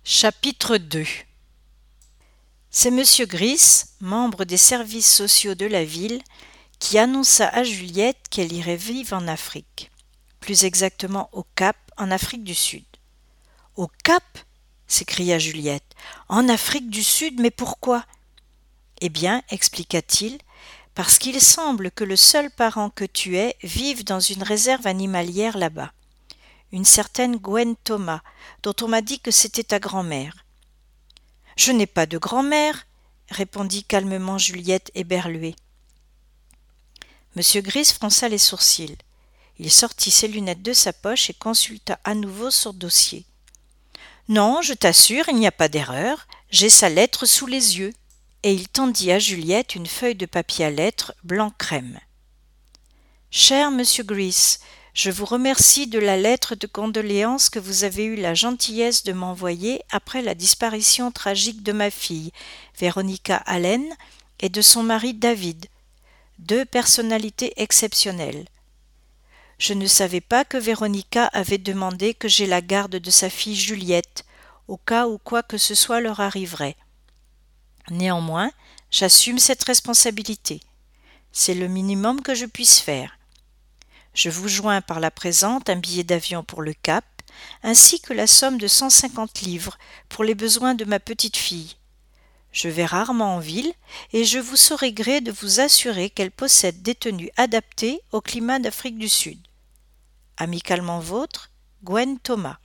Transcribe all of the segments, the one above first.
Chapitre 2. C'est monsieur Gris, membre des services sociaux de la ville, qui annonça à Juliette qu'elle irait vivre en Afrique, plus exactement au Cap, en Afrique du Sud. « Au Cap ?» s'écria Juliette. « En Afrique du Sud, mais pourquoi ?» « Eh bien, expliqua-t-il, parce qu'il semble que le seul parent que tu aies vive dans une réserve animalière là-bas. Une certaine Gwen Thomas, dont on m'a dit que c'était ta grand-mère. »« Je n'ai pas de grand-mère, » répondit calmement Juliette éberluée. Monsieur Gris fronça les sourcils. Il sortit ses lunettes de sa poche et consulta à nouveau son dossier. « Non, je t'assure, il n'y a pas d'erreur, j'ai sa lettre sous les yeux. » Et il tendit à Juliette une feuille de papier à lettres blanc crème. « Cher monsieur Gris, je vous remercie de la lettre de condoléances que vous avez eu la gentillesse de m'envoyer après la disparition tragique de ma fille, Véronica Allen, et de son mari David, deux personnalités exceptionnelles. Je ne savais pas que Véronica avait demandé que j'aie la garde de sa fille Juliette, au cas où quoi que ce soit leur arriverait. Néanmoins, j'assume cette responsabilité. C'est le minimum que je puisse faire. Je vous joins par la présente un billet d'avion pour le Cap, ainsi que la somme de 150 livres pour les besoins de ma petite fille. Je vais rarement en ville et je vous saurai gré de vous assurer qu'elle possède des tenues adaptées au climat d'Afrique du Sud. Amicalement vôtre, Gwen Thomas.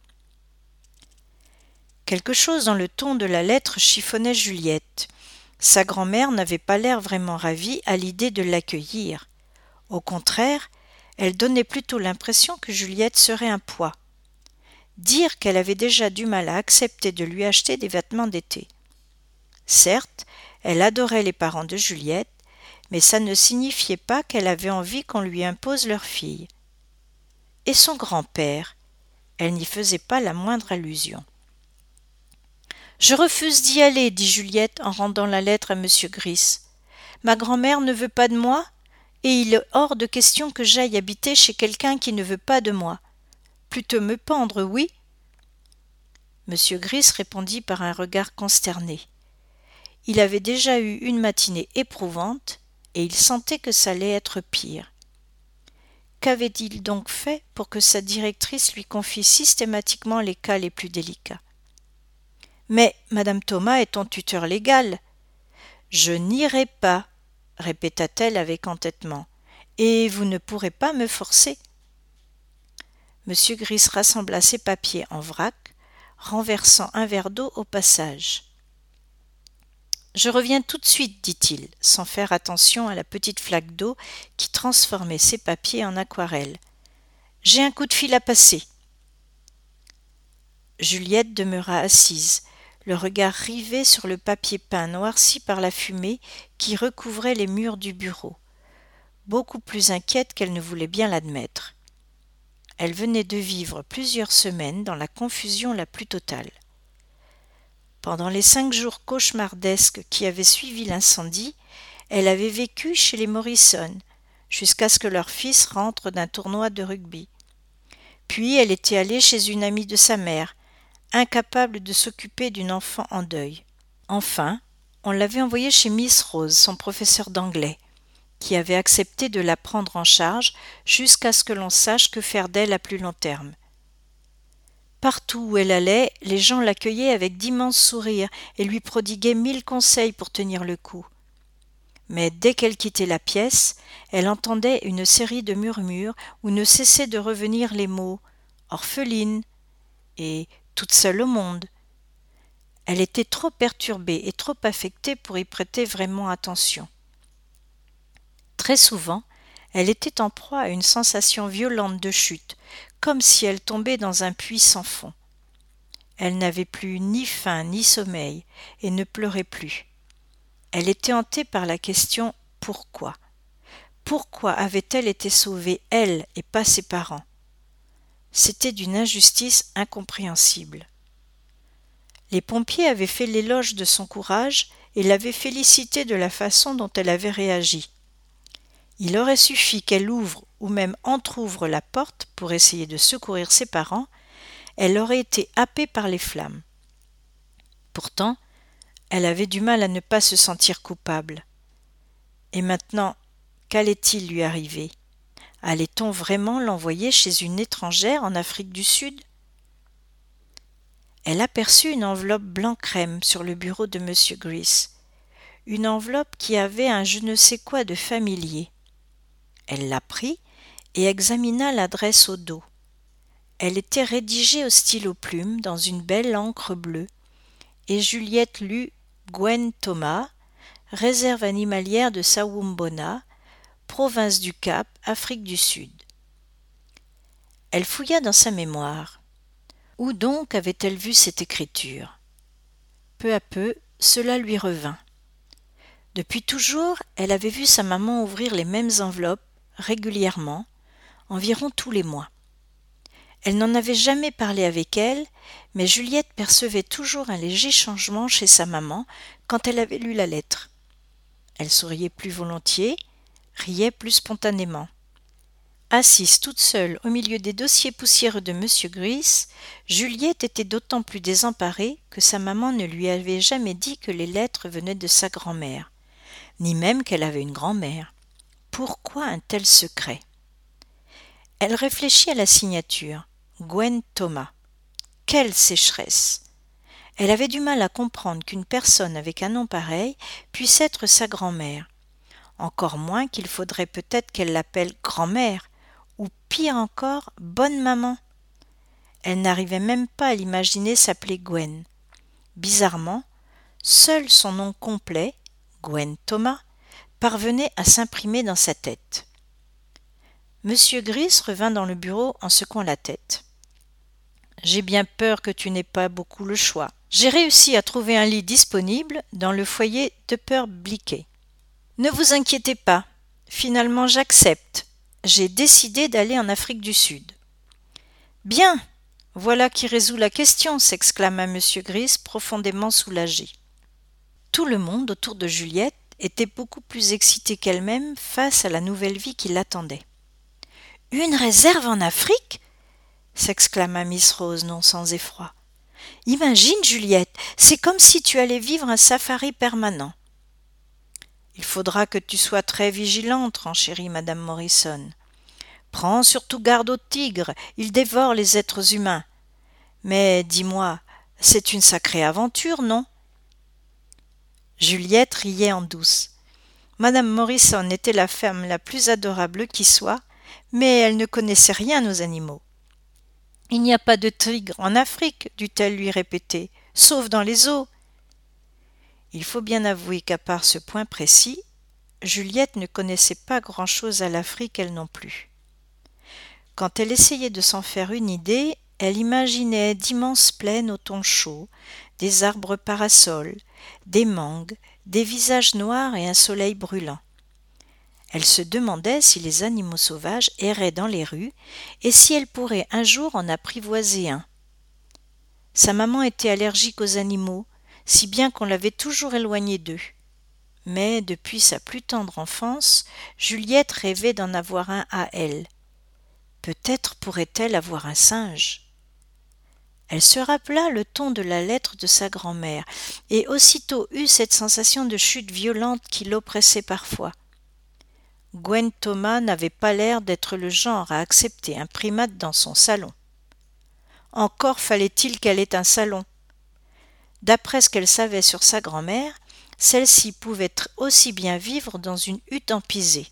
Quelque chose dans le ton de la lettre chiffonnait Juliette. Sa grand-mère n'avait pas l'air vraiment ravie à l'idée de l'accueillir. Au contraire, elle donnait plutôt l'impression que Juliette serait un poids. Dire qu'elle avait déjà du mal à accepter de lui acheter des vêtements d'été. Certes, elle adorait les parents de Juliette, mais ça ne signifiait pas qu'elle avait envie qu'on lui impose leur fille. Et son grand-père, elle n'y faisait pas la moindre allusion. « Je refuse d'y aller, dit Juliette en rendant la lettre à monsieur Gris. Ma grand-mère ne veut pas de moi, et il est hors de question que j'aille habiter chez quelqu'un qui ne veut pas de moi. Plutôt me pendre, oui. » Monsieur Gris répondit par un regard consterné. Il avait déjà eu une matinée éprouvante, et il sentait que ça allait être pire. Qu'avait-il donc fait pour que sa directrice lui confie systématiquement les cas les plus délicats ? « Mais madame Thomas est ton tuteur légal. »« Je n'irai pas, » répéta-t-elle avec entêtement, « et vous ne pourrez pas me forcer. » Monsieur Gris rassembla ses papiers en vrac, renversant un verre d'eau au passage. « Je reviens tout de suite, dit-il, sans faire attention à la petite flaque d'eau qui transformait ses papiers en aquarelle. « J'ai un coup de fil à passer. » Juliette demeura assise, le regard rivé sur le papier peint noirci par la fumée qui recouvrait les murs du bureau, beaucoup plus inquiète qu'elle ne voulait bien l'admettre. Elle venait de vivre plusieurs semaines dans la confusion la plus totale. Pendant les 5 jours cauchemardesques qui avaient suivi l'incendie, elle avait vécu chez les Morrison, jusqu'à ce que leur fils rentre d'un tournoi de rugby. Puis elle était allée chez une amie de sa mère, incapable de s'occuper d'une enfant en deuil. Enfin, on l'avait envoyée chez Miss Rose, son professeur d'anglais, qui avait accepté de la prendre en charge jusqu'à ce que l'on sache que faire d'elle à plus long terme. Partout où elle allait, les gens l'accueillaient avec d'immenses sourires et lui prodiguaient 1000 conseils pour tenir le coup. Mais dès qu'elle quittait la pièce, elle entendait une série de murmures où ne cessaient de revenir les mots « orpheline » et « toute seule au monde ». Elle était trop perturbée et trop affectée pour y prêter vraiment attention. Très souvent, elle était en proie à une sensation violente de chute, comme si elle tombait dans un puits sans fond. Elle n'avait plus ni faim ni sommeil et ne pleurait plus. Elle était hantée par la question « pourquoi ?» Pourquoi avait-elle été sauvée, elle, et pas ses parents ? C'était d'une injustice incompréhensible. Les pompiers avaient fait l'éloge de son courage et l'avaient félicitée de la façon dont elle avait réagi. Il aurait suffi qu'elle ouvre ou même entr'ouvre la porte pour essayer de secourir ses parents, elle aurait été happée par les flammes. Pourtant, elle avait du mal à ne pas se sentir coupable. Et maintenant, qu'allait-il lui arriver? Allait-on vraiment l'envoyer chez une étrangère en Afrique du Sud? Elle aperçut une enveloppe blanc-crème sur le bureau de M. Gris, une enveloppe qui avait un je ne sais quoi de familier. Elle la prit et examina l'adresse au dos. Elle était rédigée au stylo plume dans une belle encre bleue, et Juliette lut Gwen Thomas, réserve animalière de Sawumbona, province du Cap, Afrique du Sud. Elle fouilla dans sa mémoire. Où donc avait-elle vu cette écriture? Peu à peu, cela lui revint. Depuis toujours, elle avait vu sa maman ouvrir les mêmes enveloppes, régulièrement, environ tous les mois. Elle n'en avait jamais parlé avec elle, mais Juliette percevait toujours un léger changement chez sa maman quand elle avait lu la lettre. Elle souriait plus volontiers, riait plus spontanément. Assise toute seule au milieu des dossiers poussiéreux de M. Gris, Juliette était d'autant plus désemparée que sa maman ne lui avait jamais dit que les lettres venaient de sa grand-mère, ni même qu'elle avait une grand-mère. Pourquoi un tel secret? Elle réfléchit à la signature. Gwen Thomas. Quelle sécheresse! Elle avait du mal à comprendre qu'une personne avec un nom pareil puisse être sa grand-mère. Encore moins qu'il faudrait peut-être qu'elle l'appelle grand-mère, ou pire encore, bonne maman. Elle n'arrivait même pas à l'imaginer s'appeler Gwen. Bizarrement, seul son nom complet, Gwen Thomas, parvenait à s'imprimer dans sa tête. Monsieur Gris revint dans le bureau en secouant la tête. « J'ai bien peur que tu n'aies pas beaucoup le choix. J'ai réussi à trouver un lit disponible dans le foyer d'Upper Bliquet. Ne vous inquiétez pas, finalement j'accepte. J'ai décidé d'aller en Afrique du Sud. »« Bien, voilà qui résout la question, » s'exclama M. Gris, profondément soulagé. Tout le monde autour de Juliette était beaucoup plus excité qu'elle-même face à la nouvelle vie qui l'attendait. « Une réserve en Afrique ?» s'exclama Miss Rose, non sans effroi. « Imagine, Juliette, c'est comme si tu allais vivre un safari permanent. »« Il faudra que tu sois très vigilante, renchérit Madame Morrison. Prends surtout garde aux tigres, ils dévorent les êtres humains. Mais dis-moi, c'est une sacrée aventure, non ?» Juliette riait en douce. Madame Morrison était la femme la plus adorable qui soit, mais elle ne connaissait rien aux animaux. « Il n'y a pas de tigre en Afrique, dut-elle lui répéter, sauf dans les eaux. » Il faut bien avouer qu'à part ce point précis, Juliette ne connaissait pas grand-chose à l'Afrique elle non plus. Quand elle essayait de s'en faire une idée, elle imaginait d'immenses plaines au ton chaud, des arbres parasols, des mangues, des visages noirs et un soleil brûlant. Elle se demandait si les animaux sauvages erraient dans les rues et si elle pourrait un jour en apprivoiser un. Sa maman était allergique aux animaux, si bien qu'on l'avait toujours éloignée d'eux. Mais depuis sa plus tendre enfance, Juliette rêvait d'en avoir un à elle. Peut-être pourrait-elle avoir un singe. Elle se rappela le ton de la lettre de sa grand-mère et aussitôt eut cette sensation de chute violente qui l'oppressait parfois. Gwen Thomas n'avait pas l'air d'être le genre à accepter un primate dans son salon. Encore fallait-il qu'elle ait un salon. D'après ce qu'elle savait sur sa grand-mère, celle-ci pouvait aussi bien vivre dans une hutte en pisé.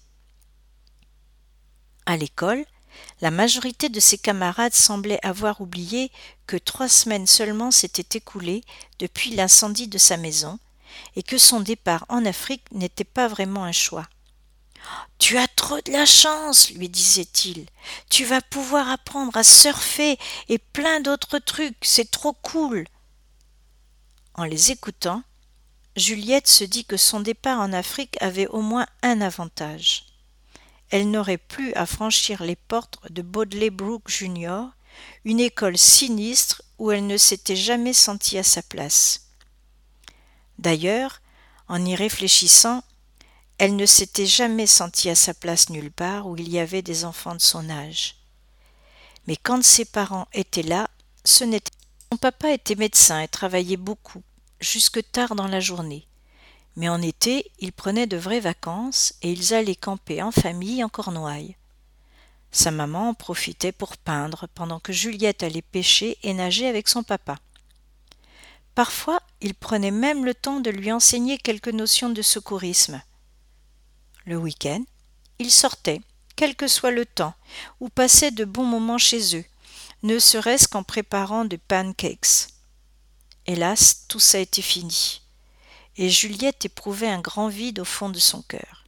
À l'école, la majorité de ses camarades semblaient avoir oublié que 3 semaines seulement s'étaient écoulées depuis l'incendie de sa maison et que son départ en Afrique n'était pas vraiment un choix. « Tu as trop de la chance, lui disait-il. Tu vas pouvoir apprendre à surfer et plein d'autres trucs, c'est trop cool. » En les écoutant, Juliette se dit que son départ en Afrique avait au moins un avantage. Elle n'aurait plus à franchir les portes de Bodley Brooke Jr., une école sinistre où elle ne s'était jamais sentie à sa place. D'ailleurs, en y réfléchissant, elle ne s'était jamais sentie à sa place nulle part où il y avait des enfants de son âge. Mais quand ses parents étaient là, ce n'était pas. Son papa était médecin et travaillait beaucoup. jusque tard dans la journée. Mais en été, ils prenaient de vraies vacances et ils allaient camper en famille en Cornouailles. Sa maman en profitait pour peindre pendant que Juliette allait pêcher et nager avec son papa. Parfois, il prenait même le temps de lui enseigner quelques notions de secourisme. Le week-end, ils sortaient, quel que soit le temps, ou passaient de bons moments chez eux, ne serait-ce qu'en préparant des pancakes. Hélas, tout ça était fini, et Juliette éprouvait un grand vide au fond de son cœur.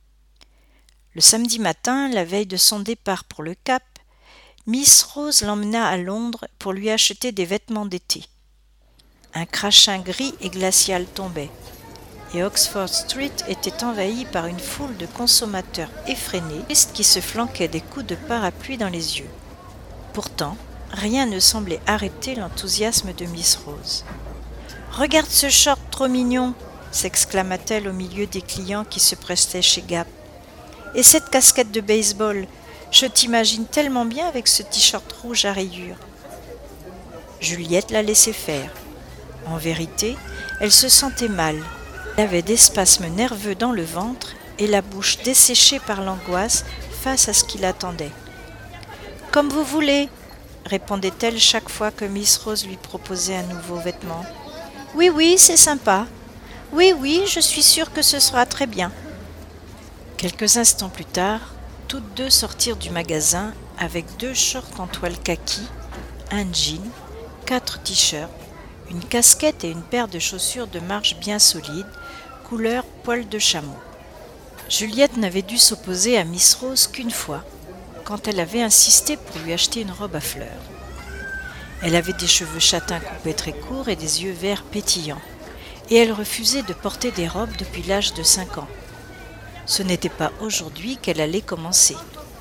Le samedi matin, la veille de son départ pour le Cap, Miss Rose l'emmena à Londres pour lui acheter des vêtements d'été. Un crachin gris et glacial tombait, et Oxford Street était envahie par une foule de consommateurs effrénés qui se flanquaient des coups de parapluie dans les yeux. Pourtant, rien ne semblait arrêter l'enthousiasme de Miss Rose. « Regarde ce short trop mignon !» s'exclama-t-elle au milieu des clients qui se prestaient chez Gap. « Et cette casquette de baseball, je t'imagine tellement bien avec ce t-shirt rouge à rayures. » Juliette la laissait faire. En vérité, elle se sentait mal. Elle avait des spasmes nerveux dans le ventre et la bouche desséchée par l'angoisse face à ce qui l'attendait. « Comme vous voulez !» répondait-elle chaque fois que Miss Rose lui proposait un nouveau vêtement. « Oui, oui, c'est sympa. Oui, oui, je suis sûre que ce sera très bien. » Quelques instants plus tard, toutes deux sortirent du magasin avec 2 shorts en toile kaki, un jean, 4 t-shirts, une casquette et une paire de chaussures de marche bien solides, couleur poil de chameau. Juliette n'avait dû s'opposer à Miss Rose qu'une fois, quand elle avait insisté pour lui acheter une robe à fleurs. Elle avait des cheveux châtains coupés très courts et des yeux verts pétillants, et elle refusait de porter des robes depuis l'âge de 5 ans. Ce n'était pas aujourd'hui qu'elle allait commencer.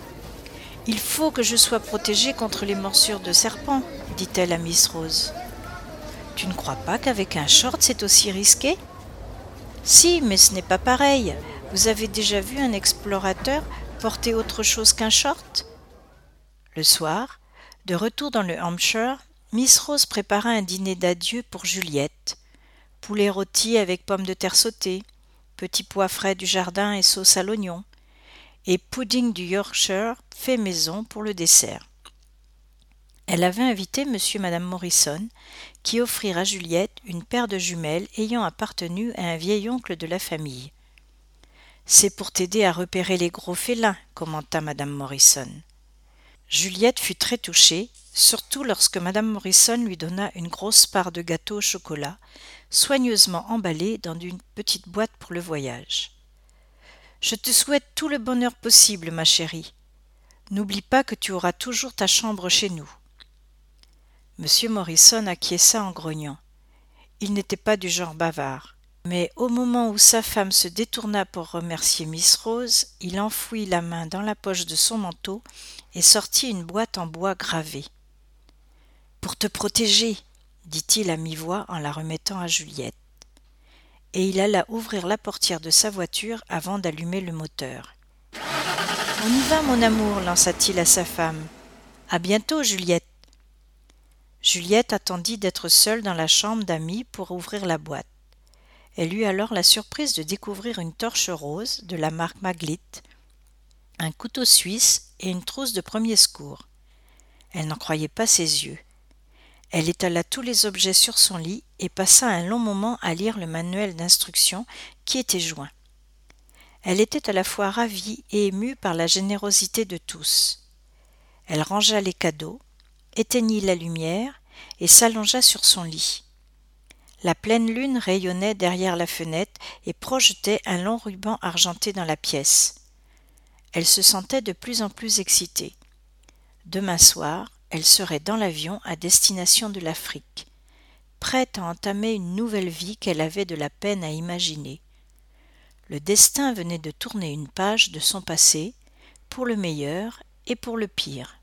« Il faut que je sois protégée contre les morsures de serpents, » dit-elle à Miss Rose. « Tu ne crois pas qu'avec un short c'est aussi risqué ? » « Si, mais ce n'est pas pareil. Vous avez déjà vu un explorateur porter autre chose qu'un short ?» Le soir, de retour dans le Hampshire, Miss Rose prépara un dîner d'adieu pour Juliette. Poulet rôti avec pommes de terre sautées, petits pois frais du jardin et sauce à l'oignon, et pudding du Yorkshire fait maison pour le dessert. Elle avait invité monsieur et madame Morrison, qui offrirent à Juliette une paire de jumelles ayant appartenu à un vieil oncle de la famille. « C'est pour t'aider à repérer les gros félins, » commenta madame Morrison. Juliette fut très touchée, surtout lorsque madame Morrison lui donna une grosse part de gâteau au chocolat, soigneusement emballée dans une petite boîte pour le voyage. « Je te souhaite tout le bonheur possible, ma chérie. N'oublie pas que tu auras toujours ta chambre chez nous. » Monsieur Morrison acquiesça en grognant. Il n'était pas du genre bavard. Mais au moment où sa femme se détourna pour remercier Miss Rose, il enfouit la main dans la poche de son manteau et sortit une boîte en bois gravé. « Pour te protéger, » dit-il à mi-voix en la remettant à Juliette. Et il alla ouvrir la portière de sa voiture avant d'allumer le moteur. « On y va, mon amour, lança-t-il à sa femme. « À bientôt, Juliette. » Juliette attendit d'être seule dans la chambre d'Amy pour ouvrir la boîte. Elle eut alors la surprise de découvrir une torche rose de la marque Maglit, un couteau suisse et une trousse de premier secours. Elle n'en croyait pas ses yeux. Elle étala tous les objets sur son lit et passa un long moment à lire le manuel d'instructions qui était joint. Elle était à la fois ravie et émue par la générosité de tous. Elle rangea les cadeaux, éteignit la lumière et s'allongea sur son lit. La pleine lune rayonnait derrière la fenêtre et projetait un long ruban argenté dans la pièce. Elle se sentait de plus en plus excitée. Demain soir, elle serait dans l'avion à destination de l'Afrique, prête à entamer une nouvelle vie qu'elle avait de la peine à imaginer. Le destin venait de tourner une page de son passé, pour le meilleur et pour le pire.